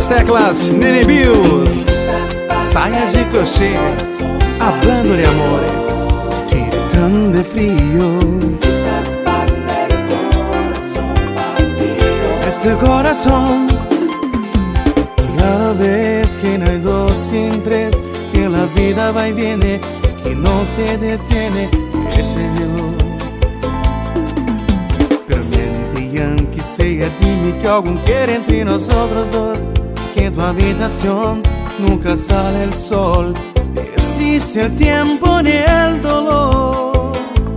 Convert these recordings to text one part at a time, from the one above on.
nas teclas, Nene Bill. Saias de coche, hablando de amor, gritando de frío. Este corazón, cada vez que no hay dos sin tres, que la vida va y viene, que no se detiene ese reloj. Pero miente, aunque sea, dime que algo quiere entre nosotros dos, que en tu habitación nunca sale el sol, existe el tiempo ni el dolor.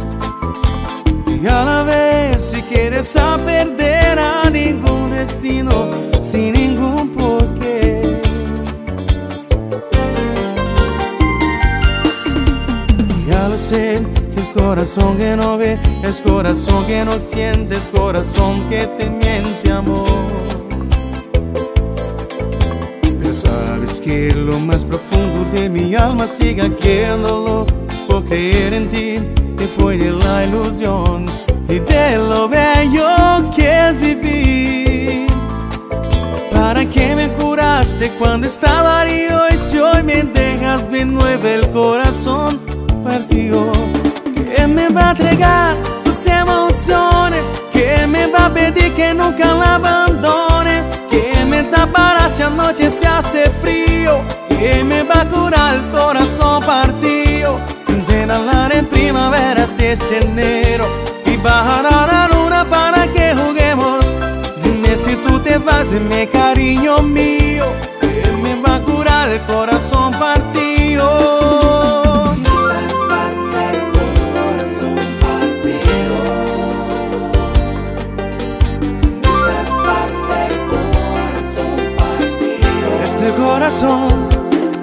Y a la vez, si quieres a perder a ningún destino, sin ningún porqué. Ya lo sé, que es corazón que no ve, es corazón que no siente, es corazón que te miente, amor. Pero sabes que lo más profundo de mi alma sigue queriéndolo, por creer en ti, que fue de la ilusión y de lo bello que es vivir. ¿Para qué me curaste cuando estaba herido? Y si hoy me dejas de nuevo, el corazón partió. ¿Qué me va a entregar sus emociones? ¿Qué me va a pedir que nunca la abandone? ¿Qué me tapará si anoche se hace frío? ¿Qué me va a curar el corazón partido? Llénala en primavera si es de enero, y bajará la luna para que juguemos. Dime si tú te vas de mi cariño mío, que me va a curar el corazón partido. Las paz del corazón partido. Las paz del corazón partido. Este corazón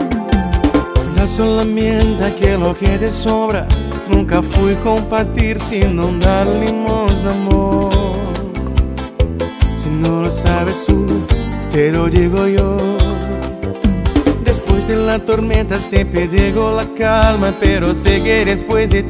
solo mienta que lo que te sobra. Nunca fui compartir sin no dar limosna, amor. Si no lo sabes tú, te lo digo yo. Después de la tormenta siempre llegó la calma, pero sé que después de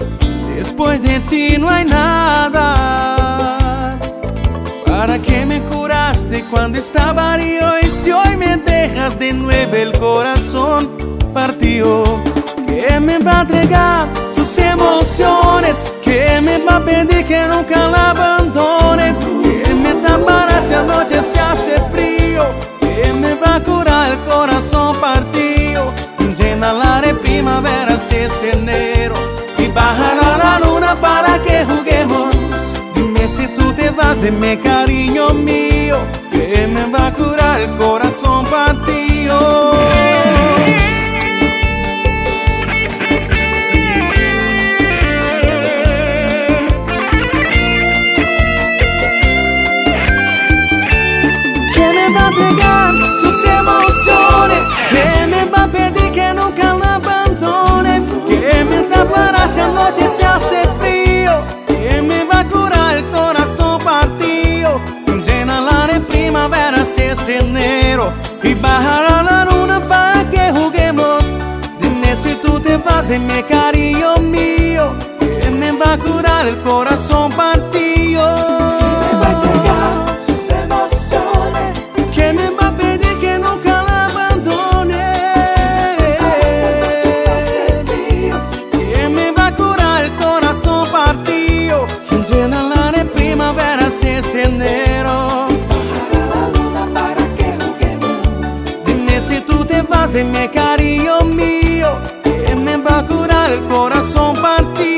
ti no hay nada. ¿Para qué me curaste cuando estaba herido? Y si hoy me dejas de nuevo, el corazón partió. ¿Qué me va a entregar sus emociones? ¿Qué me va a pedir que nunca la abandone? ¿Qué me tapará si anoche se hace frío? ¿Qué me va a curar el corazón partido? Llénala de primavera si es de enero, y bajará la luna para que juguemos. Dime si tú te vas de mi cariño mío, que me va a curar el corazón partido. Va a entregar sus emociones, que me va a pedir que nunca la abandone, que me tapará si anoche se hace frío, que me va a curar el corazón partido. Llénala de primavera si es de enero, y bajará la luna para que juguemos. Dime si tú te vas de mi cariño mío, que me va a curar el corazón partido. Me va a entregar sus emociones, que me va a pedir que nunca la abandone, que me va a curar el corazón partido. Llénala de primavera si es de enero, bajará la luna para que juguemos. dime si tú te vas de mi cariño mío, que me va a curar el corazón partido.